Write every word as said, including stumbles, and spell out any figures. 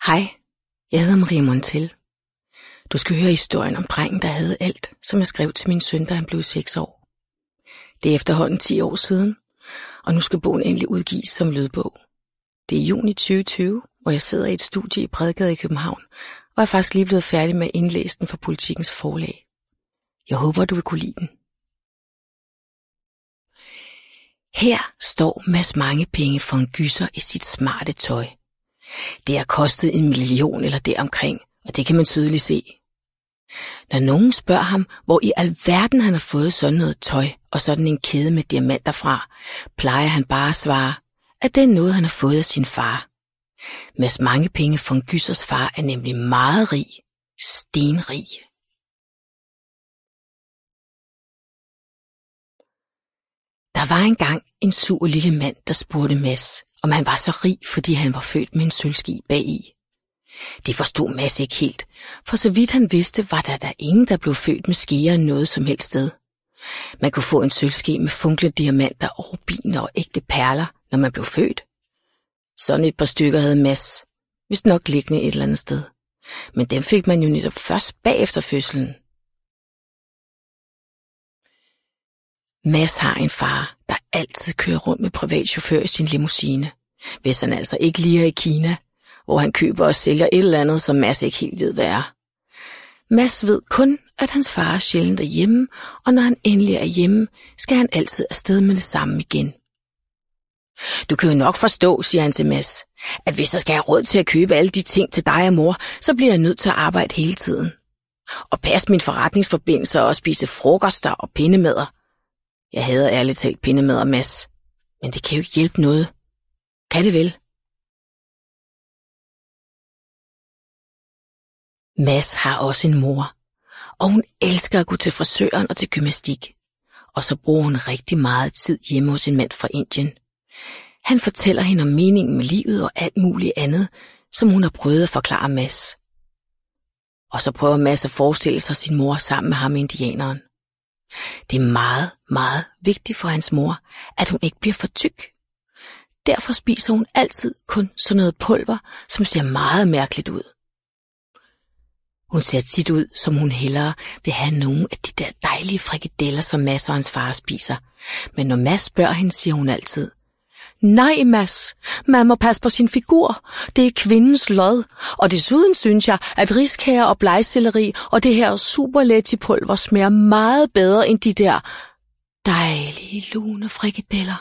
Hej, jeg hedder Maria Montel. Du skal høre historien om drengen, der havde alt, som jeg skrev til min søn, da han blev seks år. Det er efterhånden ti år siden, og nu skal bogen endelig udgives som lydbog. Det er juni tyve tyve, hvor jeg sidder i et studie i Bredgade i København, og jeg er faktisk lige blevet færdig med at indlæse den for Politikens forlag. Jeg håber, du vil kunne lide den. Her står Mads Mangepenge for en gyser i sit smarte tøj. Det har kostet en million eller deromkring, og det kan man tydeligt se. Når nogen spørger ham, hvor i alverden han har fået sådan noget tøj og sådan en kæde med diamanter fra, plejer han bare at svare, at det er noget, han har fået af sin far. Mads Mangepenge for en gysers far er nemlig meget rig, stenrig. Der var engang en sur lille mand, der spurgte Mads, om han var så rig, fordi han var født med en sølvski bagi. Det forstod Mads ikke helt, for så vidt han vidste, var der der ingen, der blev født med skeer noget som helst sted. Man kunne få en sølvski med funklede diamanter og rubiner og ægte perler, når man blev født. Sådan et par stykker havde Mads, vist nok liggende et eller andet sted. Men dem fik man jo netop først bagefter fødslen. Mads har en far, der altid kører rundt med privatchauffør i sin limousine, hvis han altså ikke lige er i Kina, hvor han køber og sælger et eller andet, som Mads ikke helt ved, hvad er. Mads ved kun, at hans far er sjældent derhjemme, og når han endelig er hjemme, skal han altid afsted med det samme igen. Du kan jo nok forstå, siger han til Mads, at hvis jeg skal have råd til at købe alle de ting til dig og mor, så bliver jeg nødt til at arbejde hele tiden. Og passe min forretningsforbindelse og spise frokoster og pindemæder. Jeg hader ærligt talt pindemæder, Mads, men det kan jo ikke hjælpe noget. Kan det vel? Mads har også en mor, og hun elsker at gå til frisøren og til gymnastik. Og så bruger hun rigtig meget tid hjemme hos en mand fra Indien. Han fortæller hende om meningen med livet og alt muligt andet, som hun har prøvet at forklare Mads. Og så prøver Mads at forestille sig sin mor sammen med ham indianeren. Det er meget, meget vigtigt for hans mor, at hun ikke bliver for tyk. Derfor spiser hun altid kun sådan noget pulver, som ser meget mærkeligt ud. Hun ser tit ud, som hun hellere vil have nogle af de der dejlige frikadeller, som Mads og hans far spiser. Men når Mads spørger hende, siger hun altid, nej, Mads, man må passe på sin figur. Det er kvindens lod. Og desuden synes jeg, at riskager og blegselleri og det her superletipulver smager meget bedre end de der dejlige lune frikadeller.